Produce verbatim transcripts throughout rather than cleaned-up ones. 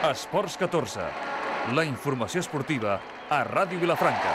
Esports catorze, la informació esportiva a Ràdio Vilafranca.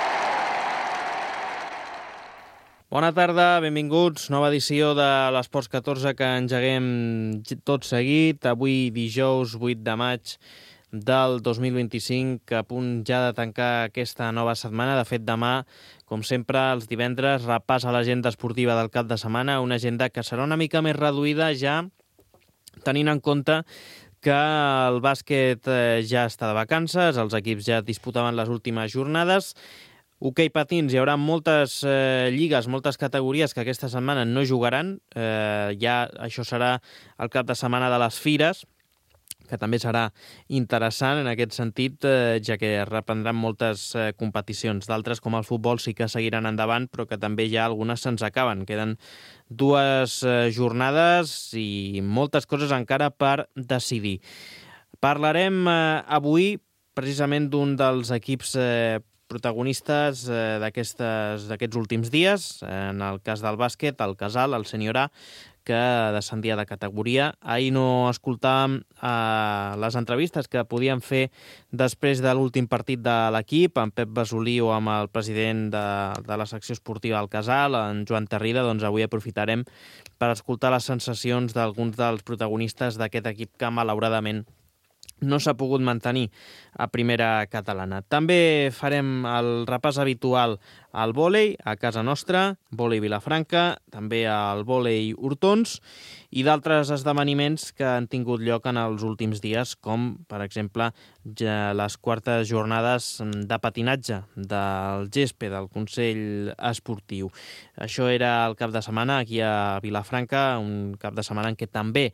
Bona tarda, benvinguts. Nova edició de l'Esports catorze que engeguem tot seguit. Avui dijous vuit de maig del dos mil vint-i-cinc, a punt ja de tancar aquesta nova setmana. De fet, demà, com sempre, els divendres, repàs a l'agenda esportiva del cap de setmana, una agenda que serà una mica més reduïda ja tenint en compte que el bàsquet ja està de vacances, els equips ja disputaven les últimes jornades. Hoquei patins, hi haurà moltes eh, lligues, moltes categories que aquesta setmana no jugaran. Eh, ja això serà el cap de setmana de les fires, que també serà interessant en aquest sentit, eh, ja que es reprendran moltes eh, competicions. D'altres, com el futbol, sí que seguiran endavant, però que també ja algunes se'ns acaben. Queden dues eh, jornades i moltes coses encara per decidir. Parlarem eh, avui precisament d'un dels equips eh, protagonistes eh, d'aquestes d'aquests últims dies. En el cas del bàsquet, el Casal, el Sènior A, que descendia de categoria. Ahir no escoltàvem eh, les entrevistes que podíem fer després de l'últim partit de l'equip, amb Pep Basolí o amb el president de, de la secció esportiva del Casal, en Joan Terrida. Doncs avui aprofitarem per escoltar les sensacions d'alguns dels protagonistes d'aquest equip que malauradament no s'ha pogut mantenir a primera catalana. També farem el repàs habitual al vòlei a casa nostra, vòlei Vilafranca, també al vòlei Hortons i d'altres esdeveniments que han tingut lloc en els últims dies, com, per exemple, ja les quartes jornades de patinatge del Gespe, del Consell Esportiu. Això era el cap de setmana aquí a Vilafranca, un cap de setmana en què també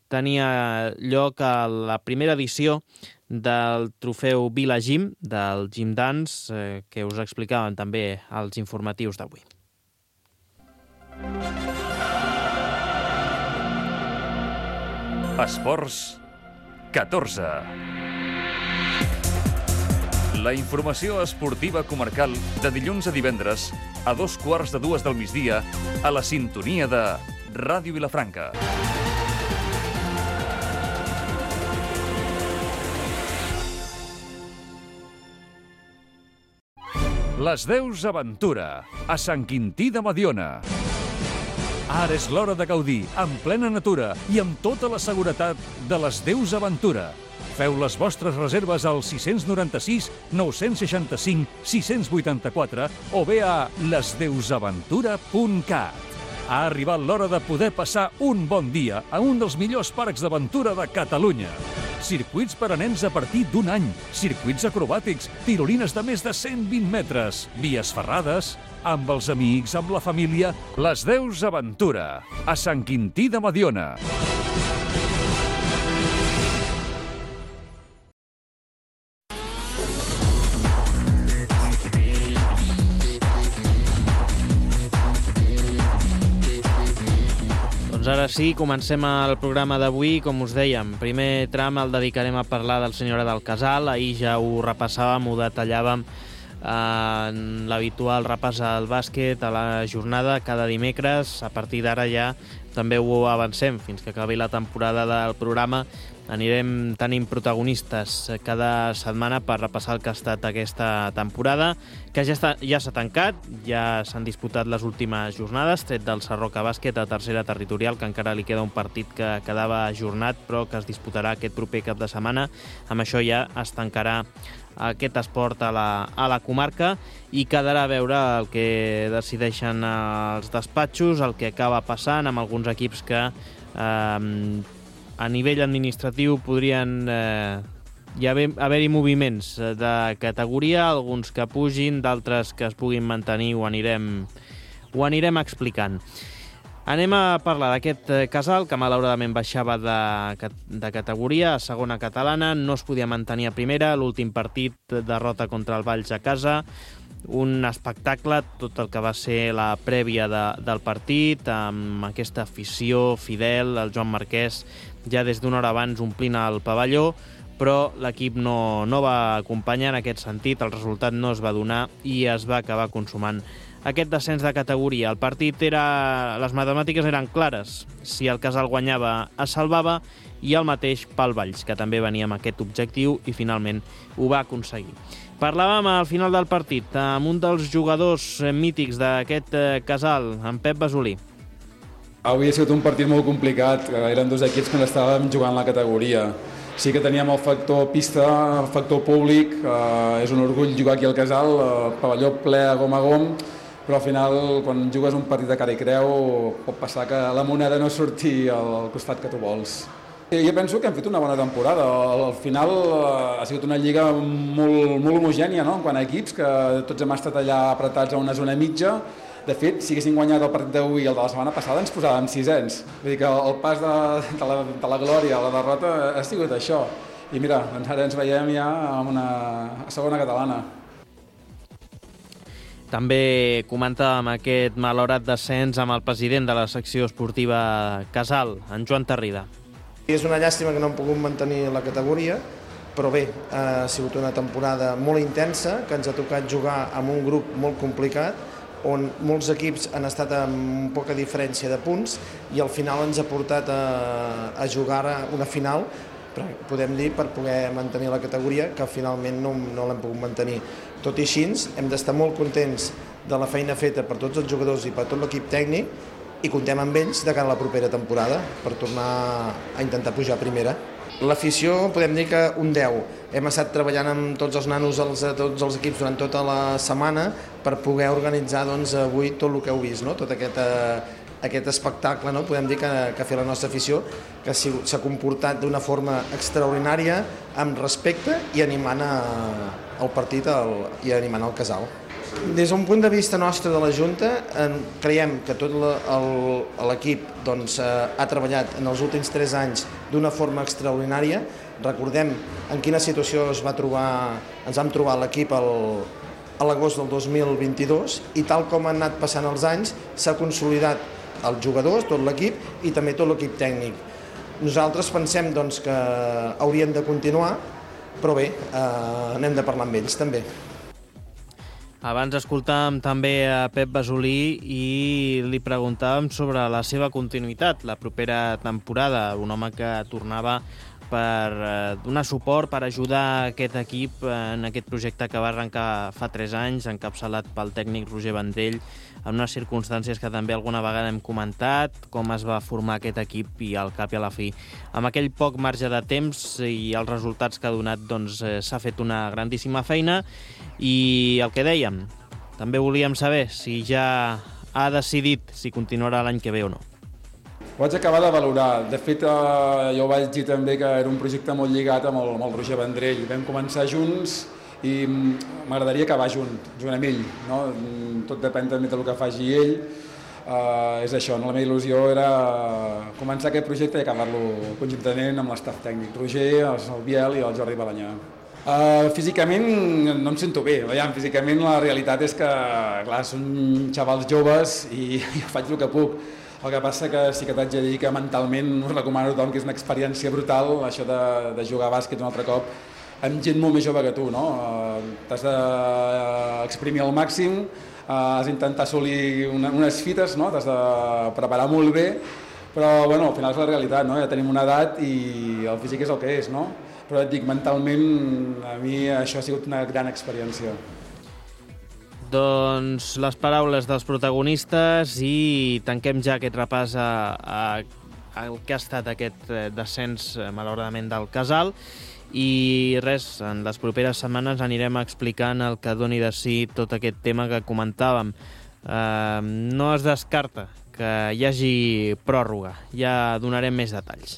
tenia lloc a la primera edició del trofeu Vila Gym, del Gym Dance, eh, que us explicaven també als informatius d'avui. Esports catorze. La informació esportiva comarcal de dilluns a divendres a dos quarts de dues del migdia a la sintonia de Ràdio Vilafranca. Les Deus Aventura, a Sant Quintí de Mediona. Ara és l'hora de gaudir, en plena natura i amb tota la seguretat de les Deus Aventura. Feu les vostres reserves al sis nou sis, nou sis cinc, sis vuit quatre o bé a les deus aventura punt cat. Ha arribat l'hora de poder passar un bon dia a un dels millors parcs d'aventura de Catalunya. Circuits per a nens a partir d'un any, circuits acrobàtics, tirolines de més de cent vint metres, vies ferrades, amb els amics, amb la família. Les Deus Aventura, a Sant Quintí de Mediona. Doncs ara sí, comencem el programa d'avui. Com us dèiem, primer tram el dedicarem a parlar del Sènior A del Casal. Ahir ja ho repassàvem, ho detallàvem en l'habitual repàs al bàsquet a la jornada cada dimecres. A partir d'ara ja també ho avancem fins que acabi la temporada del programa. Anirem tenint protagonistes cada setmana per repassar el que ha estat aquesta temporada, que ja està, ja s'ha tancat, ja s'han disputat les últimes jornades, tret del Sarroca Bàsquet a tercera territorial, que encara li queda un partit que quedava ajornat, però que es disputarà aquest proper cap de setmana. Amb això ja es tancarà aquest esport a la, a la comarca i quedarà a veure el que decideixen els despatxos, el que acaba passant amb alguns equips que eh, a nivell administratiu podrien eh, hi haver, haver-hi moviments de categoria, alguns que pugin, d'altres que es puguin mantenir, ho anirem, ho anirem explicant. Anem a parlar d'aquest Casal, que malauradament baixava de, de categoria a segona catalana, no es podia mantenir a primera, l'últim partit, derrota contra el Valls a casa, un espectacle, tot el que va ser la prèvia de, del partit, amb aquesta afició fidel, el Joan Marquès ja des d'una hora abans omplint el pavelló, però l'equip no, no va acompanyar en aquest sentit, el resultat no es va donar i es va acabar consumant aquest descens de categoria. El partit era... Les matemàtiques eren clares. Si el Casal guanyava, es salvava, i el mateix pel Valls, que també venia amb aquest objectiu i finalment ho va aconseguir. Parlàvem al final del partit amb un dels jugadors mítics d'aquest Casal, en Pep Basolí. Avui ha sigut un partit molt complicat, eren dos equips que estàvem jugant la categoria. Sí que teníem el factor pista, el factor públic, eh, és un orgull jugar aquí al Casal, el pavelló ple a gom a gom, però al final quan jugues un partit de cara i creu pot passar que la moneda no surti al costat que tu vols. Jo penso que hem fet una bona temporada. Al final ha sigut una lliga molt, molt homogènia, no? Quant a equips, que tots hem estat allà apretats a una zona mitja. De fet, si haguéssim guanyat el partit d'avui i el de la setmana passada, ens posàvem sisens. Vull dir que el pas de, de, la, de la glòria a la derrota ha sigut això. I mira, doncs ara ens veiem ja en una segona catalana. També comentàvem aquest malaurat descens amb el president de la secció esportiva Casal, en Joan Tarrida. És una llàstima que no hem pogut mantenir la categoria, però bé, ha sigut una temporada molt intensa, que ens ha tocat jugar amb un grup molt complicat, on molts equips han estat amb poca diferència de punts i al final ens ha portat a, a jugar una final, però podem dir per poder mantenir la categoria, que finalment no, no l'hem pogut mantenir. Tot i així, hem d'estar molt contents de la feina feta per tots els jugadors i per tot l'equip tècnic i comptem amb ells de cara a la propera temporada per tornar a intentar pujar a primera. L'afició podem dir que un deu. Hem estat treballant amb tots els nanos, els, tots els equips durant tota la setmana per poder organitzar doncs, avui tot el que heu vist, no? Tot aquest, eh, aquest espectacle, no? Podem dir que, que ha fet la nostra afició, que s'ha comportat d'una forma extraordinària, amb respecte i animant a, el partit el, i animant el Casal. Des d'un punt de vista nostre de la Junta, eh, creiem que tot l'equip doncs, eh, ha treballat en els últims tres anys d'una forma extraordinària. Recordem en quina situació es va trobar, ens vam trobar l'equip a l'agost del dos mil vint-i-dos i tal com han anat passant els anys s'ha consolidat els jugadors, tot l'equip i també tot l'equip tècnic. Nosaltres pensem doncs, que haurien de continuar, però bé, eh, n'hem de parlar amb ells també. Abans escoltàvem també a Pep Basolí i li preguntàvem sobre la seva continuïtat la propera temporada, un home que tornava per donar suport, per ajudar aquest equip en aquest projecte que va arrencar fa tres anys, encapçalat pel tècnic Roger Vendrell, en unes circumstàncies que també alguna vegada hem comentat, com es va formar aquest equip i al cap i a la fi. Amb aquell poc marge de temps i els resultats que ha donat, doncs s'ha fet una grandíssima feina. I el que dèiem, també volíem saber si ja ha decidit si continuarà l'any que ve o no. Ho vaig acabar de valorar. De fet, eh, jo vaig dir també que era un projecte molt lligat amb el, amb el Roger Vendrell. Vam començar junts i m'agradaria acabar junt, junt amb ell. No? Tot depèn també del que faci ell. Eh, és això, no? La meva il·lusió era començar aquest projecte i acabar-lo conjuntament amb l'estaf tècnic. Roger, el Biel i el Jordi Balanyà. Uh, físicament no em sento bé, veiem, físicament la realitat és que, clar, són xavals joves i jo faig el que puc. El que passa que sí que t'haig de dir que mentalment us recomano a tothom que és una experiència brutal, això de, de jugar a bàsquet un altre cop amb gent molt més jove que tu, no? Uh, t'has d'exprimir al màxim, uh, has d'intentar assolir una, unes fites, no? T'has de preparar molt bé, però bueno, al final és la realitat, no? Ja tenim una edat i el físic és el que és, no? Però et dic, mentalment, a mi això ha sigut una gran experiència. Doncs les paraules dels protagonistes i tanquem ja aquest repàs a, a, a el que ha estat aquest descens, malauradament, del Casal. I res, en les properes setmanes anirem explicant el que doni de si tot aquest tema que comentàvem. Eh, no es descarta que hi hagi pròrroga, ja donarem més detalls.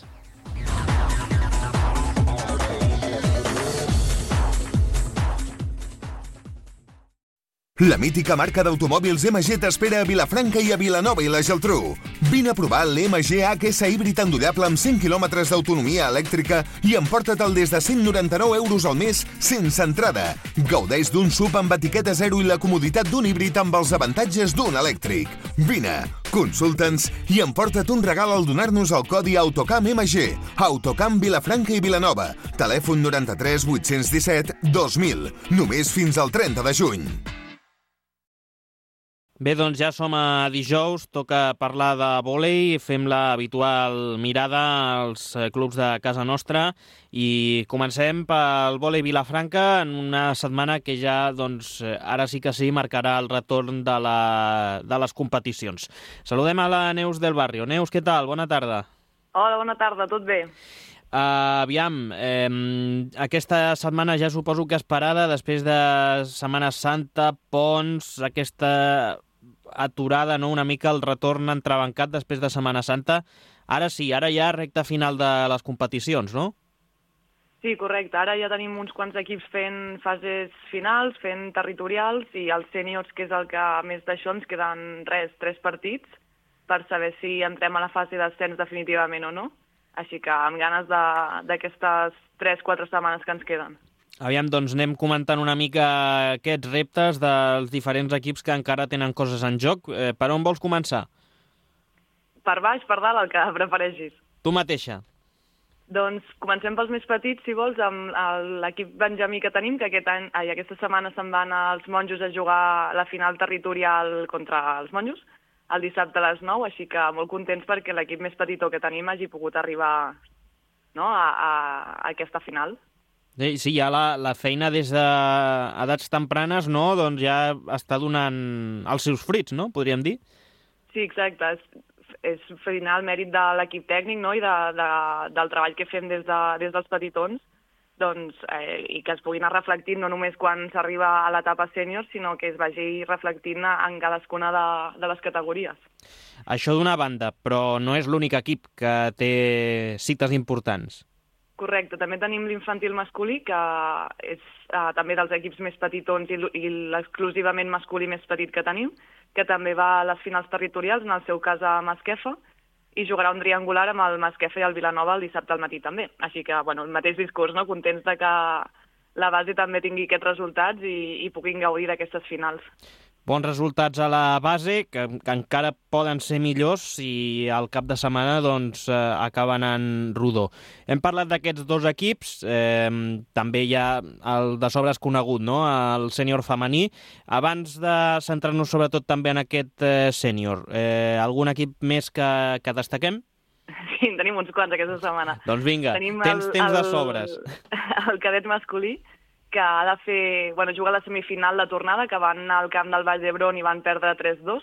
La mítica marca d'automòbils M G t'espera a Vilafranca i a Vilanova i la Geltrú. Vine a provar l'M G H S híbrid endollable amb cent quilòmetres d'autonomia elèctrica i emporta-te'l des de cent noranta-nou euros al mes sense entrada. Gaudeix d'un S U V amb etiqueta zero i la comoditat d'un híbrid amb els avantatges d'un elèctric. Vine, consulta'ns i emporta't un regal al donar-nos el codi Autocam M G. Autocam Vilafranca i Vilanova. Telèfon noranta-tres vuit-cents disset dos mil. Només fins al trenta de juny. Bé, doncs ja som a dijous, toca parlar de vòlei, fem la habitual mirada als clubs de casa nostra i comencem pel vòlei Vilafranca en una setmana que ja, doncs, ara sí que sí, marcarà el retorn de, la, de les competicions. Saludem a la Neus del Barrio. Neus, què tal? Bona tarda. Hola, bona tarda, tot bé? Uh, aviam, eh, aquesta setmana ja suposo que esperada, després de Setmana Santa, ponts, aquesta aturada, no? Una mica el retorn entrebancat després de Setmana Santa. Ara sí, ara ja recta final de les competicions, no? Sí, correcte. Ara ja tenim uns quants equips fent fases finals, fent territorials, i els sèniors, que és el que més d'això, ens queden res, tres partits, per saber si entrem a la fase d'ascens definitivament o no. Així que amb ganes d'aquestes tres quatre setmanes que ens queden. Aviam, doncs anem comentant una mica aquests reptes dels diferents equips que encara tenen coses en joc. Eh, per on vols començar? Per baix, per dalt, el que prefereixis. Tu mateixa. Doncs comencem pels més petits, si vols, amb l'equip benjamí que tenim, que aquest any, ai, aquesta setmana se'n van als monjos a jugar la final territorial contra els monjos, el dissabte a les nou, així que molt contents perquè l'equip més petitó que tenim hagi pogut arribar, no, a, a, a aquesta final. Sí, ja la, la feina des d'edats tempranes, no, doncs ja està donant els seus fruits, no?, podríem dir. Sí, exacte. És, és final mèrit de l'equip tècnic, no?, i de, de, del treball que fem des, de, des dels petitons, doncs, eh, i que es puguin anar reflectint no només quan s'arriba a l'etapa sènior, sinó que es vagi reflectint en cadascuna de, de les categories. Això d'una banda, però no és l'únic equip que té cites importants. Correcte, també tenim l'infantil masculí, que és uh, també dels equips més petitons i, i l'exclusivament masculí més petit que tenim, que també va a les finals territorials, en el seu cas a Masquefa, i jugarà un triangular amb el Masquefa i el Vilanova el dissabte al matí també. Així que, bueno, el mateix discurs, no? Contents de que la base també tingui aquests resultats i, i puguin gaudir d'aquestes finals. Bons resultats a la base, que, que encara poden ser millors si al cap de setmana doncs, eh, acaben en rodó. Hem parlat d'aquests dos equips, eh, també hi ha el de sobres conegut, no?, el sènior femení. Abans de centrar-nos sobretot també en aquest eh, sènior, eh, algun equip més que, que destaquem? Sí, en tenim uns quants aquesta setmana. Doncs vinga, tenim tens el, temps el, de sobres. El cadet masculí, que ha de fer, bueno, jugar a la semifinal de tornada, que van al camp del Vall d'Hebron i van perdre tres dos,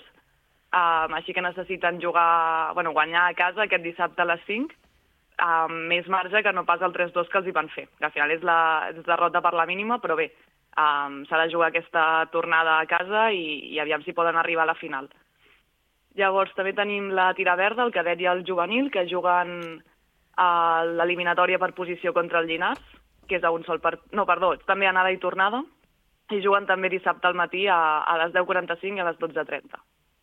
um, així que necessiten jugar, bueno, guanyar a casa aquest dissabte a les cinc, amb més marge que no pas el tres dos que els hi van fer, que al final és la és derrota per la mínima, però bé, um, s'ha de jugar aquesta tornada a casa i, i aviam si poden arribar a la final. Llavors també tenim la tira verda, el cadet i el juvenil, que juguen a l'eliminatòria per posició contra el Llinars, que és a un sol part... No, perdó, també anada i tornada, i juguen també dissabte al matí a, a les deu quaranta-cinc i a les dotze trenta.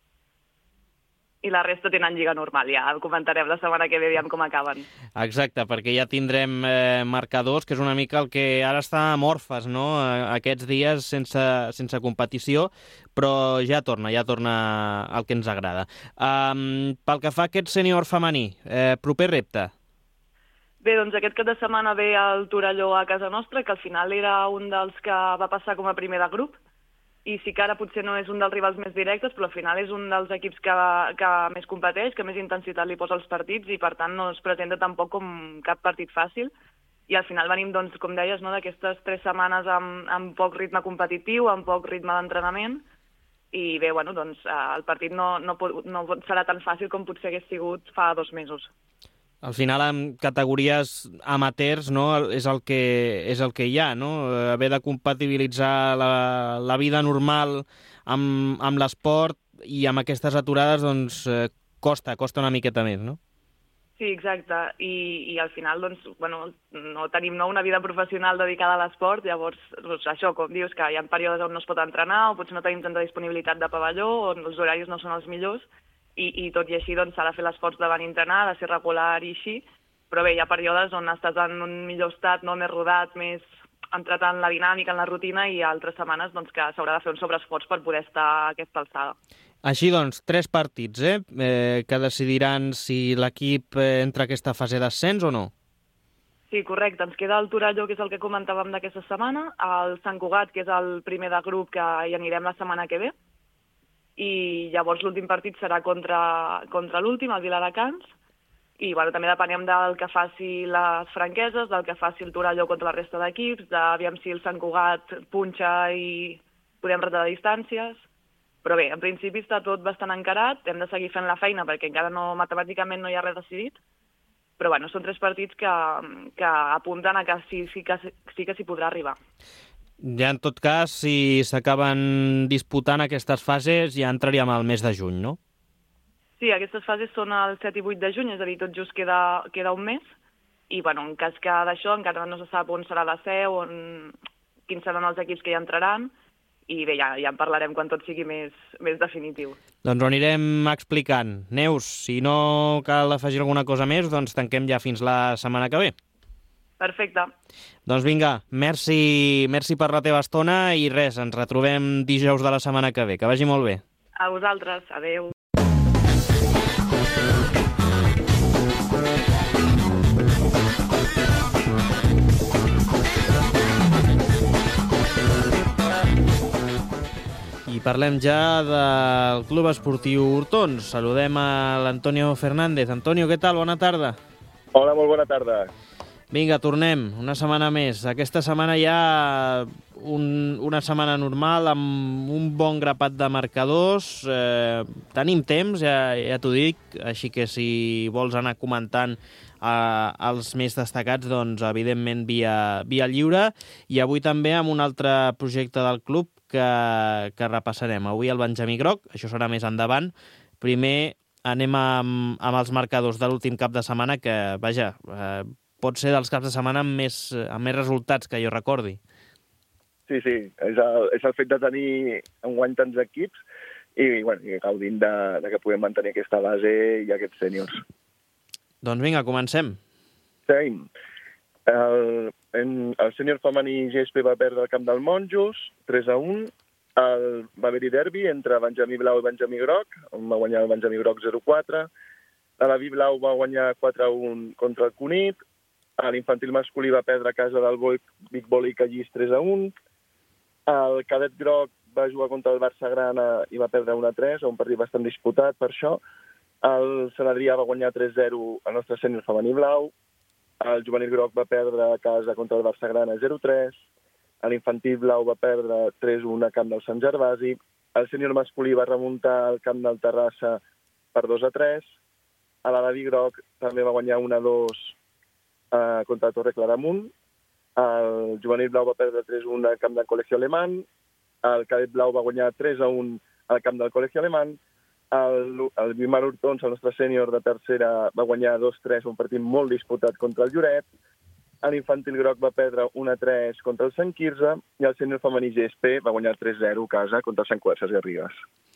I la resta tenen lliga normal, ja el comentarem la setmana que ve, aviam com acaben. Exacte, perquè ja tindrem eh, marcadors, que és una mica el que ara està amorfes, no?, aquests dies sense, sense competició, però ja torna, ja torna el que ens agrada. Um, pel que fa a aquest sènior femení, eh, proper repte? Bé, doncs aquest cap de setmana ve el Torelló a casa nostra, que al final era un dels que va passar com a primer de grup, i sí que ara potser no és un dels rivals més directes, però al final és un dels equips que, que més competeix, que més intensitat li posa als partits, i per tant no es presenta tampoc com cap partit fàcil. I al final venim, doncs, com deies, no, d'aquestes tres setmanes amb, amb poc ritme competitiu, amb poc ritme d'entrenament, i bé, bueno, doncs el partit no, no, pot, no serà tan fàcil com potser hagués sigut fa dos mesos. Al final, en categories amateurs, no, és el que, és el que hi ha, no? Haver de compatibilitzar la, la vida normal amb, amb l'esport i amb aquestes aturades, doncs, eh, costa, costa una miqueta més, no? Sí, exacte. I, i al final, doncs, bueno, no tenim no, una vida professional dedicada a l'esport, llavors, doncs, això, com dius, que hi ha períodes on no es pot entrenar, o potser no tenim tanta disponibilitat de pavelló, on els horaris no són els millors, I, i tot i així doncs, s'ha de fer l'esforç de venir a entrenar, de ser regular i així, però bé, hi ha períodes on estàs en un millor estat, no més rodat, més entrat en la dinàmica, en la rutina, i altres setmanes doncs, que s'haurà de fer un sobreesforç per poder estar a aquesta alçada. Així doncs, tres partits, eh? eh que decidiran si l'equip entra a aquesta fase d'ascens o no? Sí, correcte. Ens queda el Torelló, que és el que comentàvem d'aquesta setmana, el Sant Cugat, que és el primer de grup, que hi anirem la setmana que ve, i llavors l'últim partit serà contra, contra l'últim, el Viladecans, i bueno, també depenem del que faci les franqueses, del que faci el Torelló contra la resta d'equips, d'aviam si el Sant Cugat punxa i podem retar de distàncies. Però bé, en principi està tot bastant encarat, hem de seguir fent la feina perquè encara no, matemàticament no hi ha res decidit, però bueno, són tres partits que, que apunten a que sí, sí que sí que s'hi podrà arribar. Ja en tot cas, si s'acaben disputant aquestes fases, ja entraríem al mes de juny, no? Sí, aquestes fases són el set i vuit de juny, és a dir, tot just queda, queda un mes, i bueno, en cas que d'això encara no se sap on serà la seu, on, quins seran els equips que hi entraran, i bé, ja, ja en parlarem quan tot sigui més, més definitiu. Doncs ho anirem explicant. Neus, si no cal afegir alguna cosa més, doncs tanquem ja fins la setmana que ve. Perfecte. Doncs vinga, merci, merci per la teva estona i res, ens retrobem dijous de la setmana que ve. Que vagi molt bé. A vosaltres, adeu. I parlem ja del Club Esportiu Hortons. Saludem a l'Antonio Fernández. Antonio, què tal? Bona tarda. Hola, molt bona tarda. Vinga, tornem, una setmana més. Aquesta setmana hi ha un, una setmana normal amb un bon grapat de marcadors. Eh, tenim temps, ja, ja t'ho dic, així que si vols anar comentant eh, els més destacats, doncs evidentment via, via lliure. I avui també amb un altre projecte del club que, que repassarem. Avui el Benjamí Groc, això serà més endavant. Primer anem amb, amb els marcadors de l'últim cap de setmana que, vaja, eh, pot ser dels caps de setmana amb més, amb més resultats que jo recordi. Sí, sí, és el, és el fet de tenir enguany tants equips i, bueno, i gaudint de, de que puguem mantenir aquesta base i aquests sèniors. Doncs vinga, comencem. Sí. El, en, el sènior femení G S P va perdre el camp del Monjos, tres a un. El, va haver-hi derbi entre Benjamí Blau i Benjamí Groc, on va guanyar el Benjamí Groc zero a quatre. L'Avi Blau va guanyar quatre a un contra el Cunit. L'infantil masculí va perdre a casa del Big Volley Callís tres a un. El cadet groc va jugar contra el Barça Grana i va perdre un a tres, un partit bastant disputat per això. El Sant Adrià va guanyar tres a zero al nostre sènior femení blau. El juvenil groc va perdre a casa contra el Barça Grana zero a tres. L'infantil blau va perdre tres a un a camp del Sant Gervasi. El sènior masculí va remuntar al camp del Terrassa per dos a tres. L'Adaví groc també va guanyar un a dos Uh, contra la Torre Claramunt. El juvenil blau va perdre tres a un al camp del Col·legi Alemany. El cadet blau va guanyar tres a un al camp del Col·legi Alemany. El, el Bimar Hortons, el nostre sènior de tercera, va guanyar dos a tres, un partit molt disputat contra el Lloret. L'infantil groc va perdre un a tres contra el Sant Quirze i el sènior femení G S P va guanyar tres a zero a casa contra el Sant Cugat Sesgarrigues.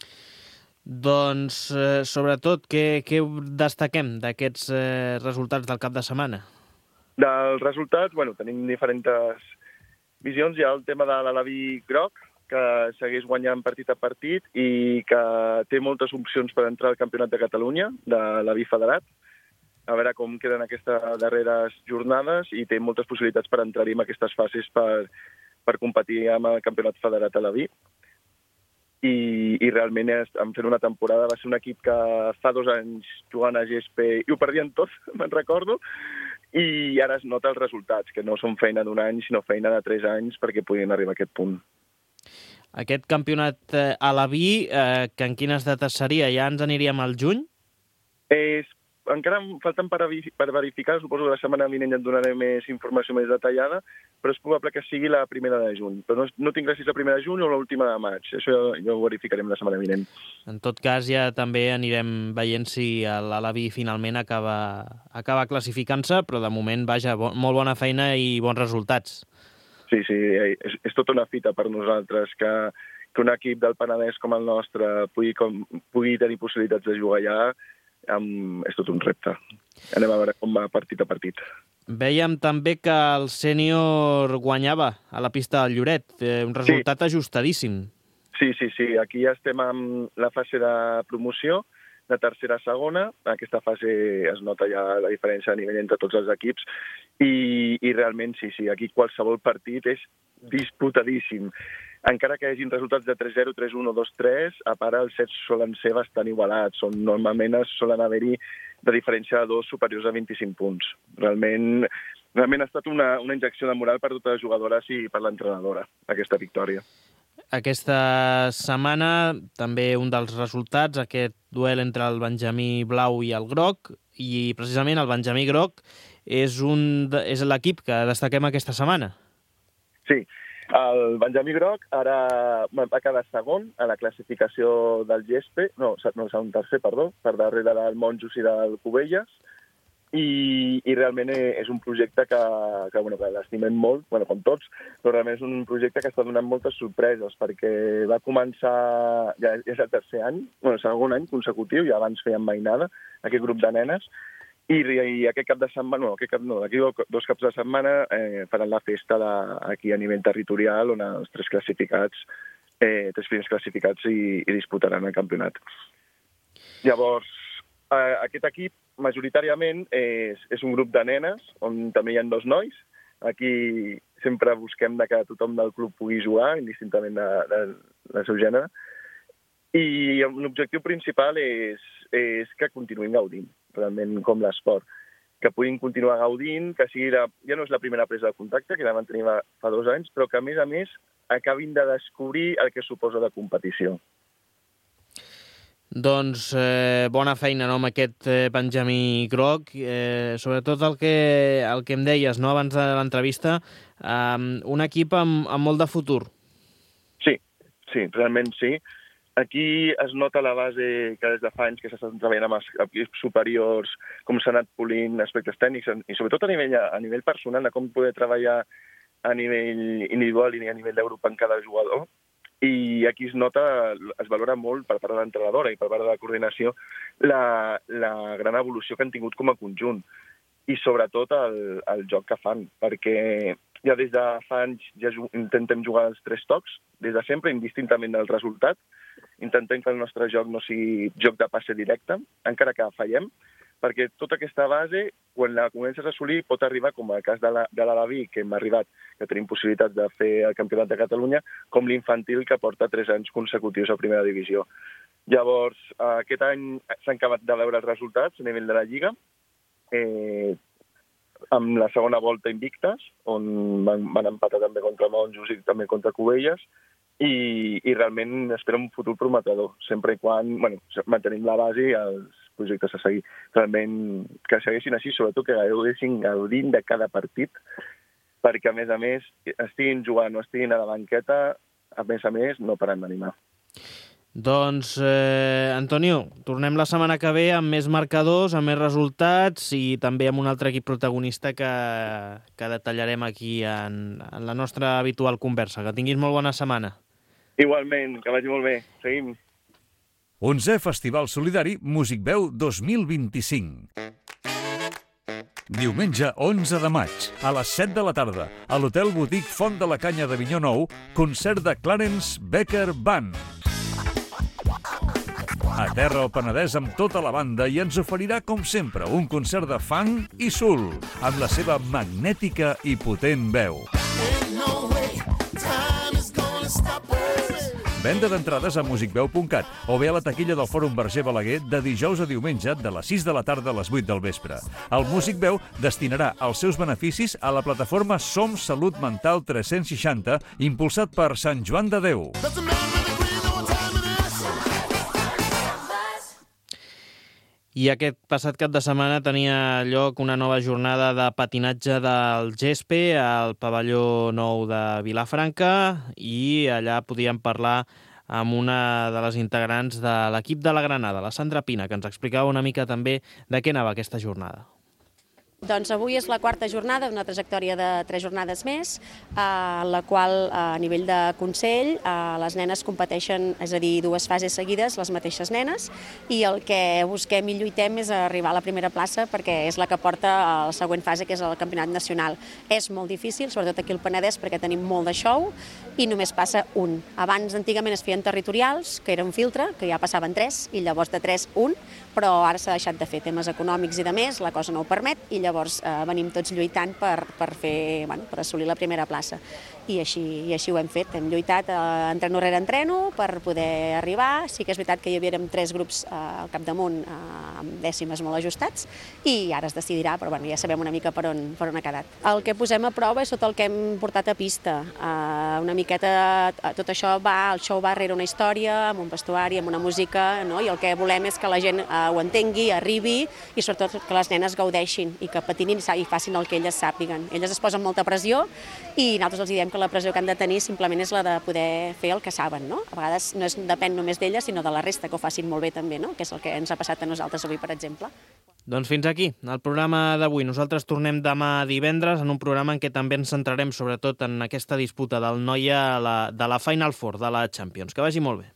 Doncs, eh, sobretot, què, què destaquem d'aquests eh, resultats del cap de setmana? Dels resultats, bueno, tenim diferents visions. Hi ha el tema de l'Alaví groc, que segueix guanyant partit a partit i que té moltes opcions per entrar al Campionat de Catalunya, de l'Alaví Federat. A veure com queden aquestes darreres jornades i té moltes possibilitats per entrar-hi en aquestes fases per, per competir amb el Campionat Federat a l'Alaví. I, i realment han fet una temporada, va ser un equip que fa dos anys jugant a G S P i ho perdien tot, me'n recordo, i ara es nota els resultats, que no són feina d'un any, sinó feina de tres anys perquè puguin arribar a aquest punt. Aquest campionat eh, a l'Alaví, eh, que en quines dates seria? Ja ens aniríem al juny? És, encara em falten per, per verificar, suposo que la setmana vinent ja et donaré més informació més detallada, però és probable que sigui la primera de juny. Però no, no tinc clar si és la primera de juny o l'última de maig. Això ja, ja ho verificarem la setmana vinent. En tot cas, ja també anirem veient si l'Alaví finalment acaba, acaba classificant-se, però de moment, vaja, bo, molt bona feina i bons resultats. Sí, sí, és, és tota una fita per nosaltres que, que un equip del Penedès com el nostre pugui, com, pugui tenir possibilitats de jugar allà. Um, és tot un repte. Anem a veure com va partit a partit. Vèiem també que el sènior guanyava a la pista del Lloret. Eh, un resultat sí. ajustadíssim. Sí, sí, sí. Aquí ja estem amb la fase de promoció, de tercera a segona. En aquesta fase es nota ja la diferència a nivell entre tots els equips. I, i realment, sí, sí, aquí qualsevol partit és disputadíssim. encara que hi hagin resultats de tres zero, tres un o dos tres, a part els sets solen ser bastant igualats. Són, normalment solen haver-hi de diferència de dos superiors a vint-i-cinc punts. Realment, realment ha estat una, una injecció de moral per totes les jugadores i per l'entrenadora, aquesta victòria. Aquesta setmana també un dels resultats, aquest duel entre el Benjamí Blau i el Groc, i precisament el Benjamí Groc és, un de, és l'equip que destaquem aquesta setmana. Sí, el Benjamí Groc ara va quedar segon a la classificació del Gespe, no, no segon tercer, perdó, per darrere del Monjos i del Cubelles, i, i realment és un projecte que, que, bueno, que l'estimem molt, bueno, com tots, però realment és un projecte que està donant moltes sorpreses, perquè va començar, ja és el tercer any, bueno, el segon any consecutiu, ja abans feien mainada, aquest grup de nenes, I, i aquest cap de setmana, no, aquest cap, no, d'aquí dos caps de setmana eh, faran la festa de, aquí a nivell territorial on els tres classificats, eh, tres primers classificats i, i disputaran el campionat. Llavors, eh, aquest equip majoritàriament és, és un grup de nenes on també hi ha dos nois. Aquí sempre busquem que tothom del club pugui jugar, indistintament de, de, del seu gènere. I l'objectiu principal és, és que continuïn gaudint, realment com l'esport. Que puguin continuar gaudint, que sigui la, ja no és la primera presa de contacte, que la van tenir fa dos anys, però que a més a més acabin de descobrir el que suposa la competició. Doncs eh, bona feina, no?, amb aquest eh, Benjamí Groc. Eh, sobretot el que, el que em deies, no?, abans de l'entrevista, eh, un equip amb, amb molt de futur. Sí, sí, realment sí. Aquí es nota la base que des de fa anys que s'estan treballant amb els equips superiors, com s'ha anat polint aspectes tècnics, i sobretot a nivell, a nivell personal, de com poder treballar a nivell individual i a nivell de grup en cada jugador. I aquí es nota, es valora molt per part de l'entrenadora i per part de la coordinació la, la gran evolució que han tingut com a conjunt. I sobretot el, el joc que fan, perquè ja des de fa anys ja intentem jugar els tres tocs, des de sempre, indistintament del resultat. Intentem que el nostre joc no sigui joc de passe directe, encara que fallem, perquè tota aquesta base, quan la comences a assolir, pot arribar, com el cas de l'Alaví, que hem arribat, que tenim possibilitats de fer el Campionat de Catalunya, com l'infantil, que porta tres anys consecutius a primera divisió. Llavors, aquest any s'han acabat de veure els resultats a nivell de la Lliga, eh, amb la segona volta invictes, on van, van empatar també contra Monjos i també contra Cubelles, i, i realment espero un futur prometedor, sempre i quan bueno, mantenim la base i els projectes a seguir. Realment que segueixin així, sobretot que gaudeixin gaudint de cada partit, perquè a més a més estiguin jugant o estiguin a la banqueta, a més a més no paren d'animar. Doncs, eh, Antonio, tornem la setmana que ve amb més marcadors, amb més resultats i també amb un altre equip protagonista que, que detallarem aquí en, en la nostra habitual conversa. Que tinguis molt bona setmana. Igualment, que vagi molt bé. Seguim. onzè Festival Solidari Musicveu dos mil vint-i-cinc. Diumenge onze de maig, a les set de la tarda, a l'Hotel Boutique Font de la Canya d'Avinyó Nou, concert de Clarence Becker Band. Aterra al Penedès amb tota la banda i ens oferirà, com sempre, un concert de funk i soul, amb la seva magnètica i potent veu. Venda d'entrades a musicveu punt cat o bé a la taquilla del Fòrum Verger Balaguer de dijous a diumenge de les sis de la tarda a les vuit del vespre. El Musicveu destinarà els seus beneficis a la plataforma Som Salut Mental tres-cents seixanta, impulsat per Sant Joan de Déu. I aquest passat cap de setmana tenia lloc una nova jornada de patinatge del Gespe al pavelló nou de Vilafranca i allà podíem parlar amb una de les integrants de l'equip de la Granada, la Sandra Pina, que ens explicava una mica també de què anava aquesta jornada. Doncs avui és la quarta jornada, una trajectòria de tres jornades més, en la qual a nivell de Consell les nenes competeixen, és a dir, dues fases seguides, les mateixes nenes, i el que busquem i lluitem és arribar a la primera plaça perquè és la que porta a la següent fase, que és el campionat nacional. És molt difícil, sobretot aquí al Penedès, perquè tenim molt de show i només passa un. Abans, antigament, es feien territorials, que era un filtre, que ja passaven tres, i llavors de tres, un, però ara s'ha deixat de fer temes econòmics i de més, la cosa no ho permet, i llavors eh, venim tots lluitant per, per, fer, bueno, per assolir la primera plaça. i així, i així ho hem fet. Hem lluitat eh, entreno rere entreno per poder arribar. Sí que és veritat que hi havíem tres grups eh, al capdamunt eh, amb dècimes molt ajustats i ara es decidirà, però bueno, ja sabem una mica per on, per on ha quedat. El que posem a prova és tot el que hem portat a pista. Eh, una miqueta, tot això va, el show va rere una història, amb un vestuari, amb una música, no? I el que volem és que la gent eh, ho entengui, arribi i sobretot que les nenes gaudeixin i que patinin i facin el que elles sàpiguen. Elles es posen molta pressió i nosaltres els diem que la pressió que han de tenir simplement és la de poder fer el que saben, no? A vegades no és, depèn només d'elles, sinó de la resta, que ho facin molt bé també, no? Que és el que ens ha passat a nosaltres avui, per exemple. Doncs fins aquí el programa d'avui. Nosaltres tornem demà divendres en un programa en què també ens centrarem sobretot en aquesta disputa del Noia a la, de la Final Four de la Champions. Que vagi molt bé.